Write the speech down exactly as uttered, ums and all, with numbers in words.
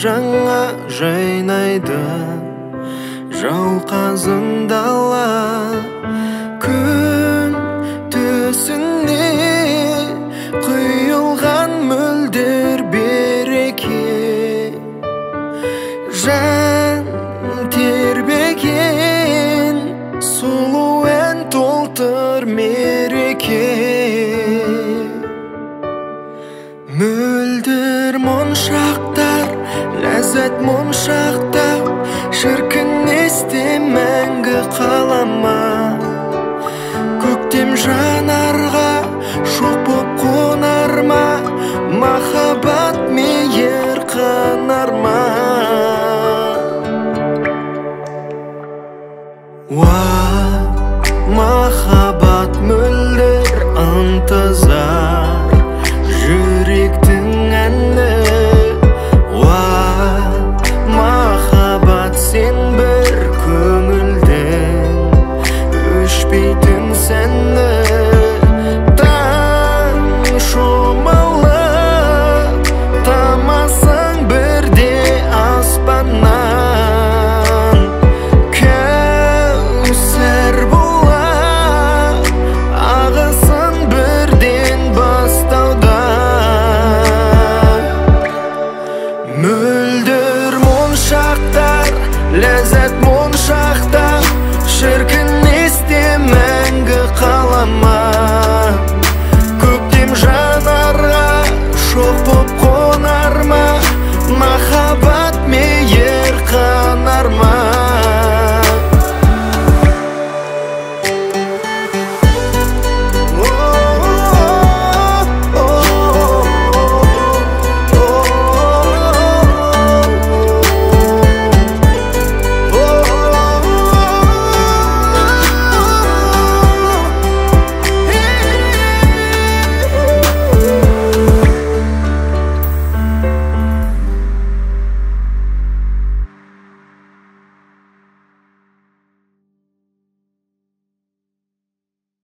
жаңа жайнайды жауқазын дала. Күн төсіне құйылған мөлдір береке, жан тербеген сұлу ән толтыр мереке. Мөлдір моншақтар, ләззат моншақтар, шіркін есте мәңгі қалама. Көктем жанарға шоқ боп қонар ма, махаббат мейір қанар ма?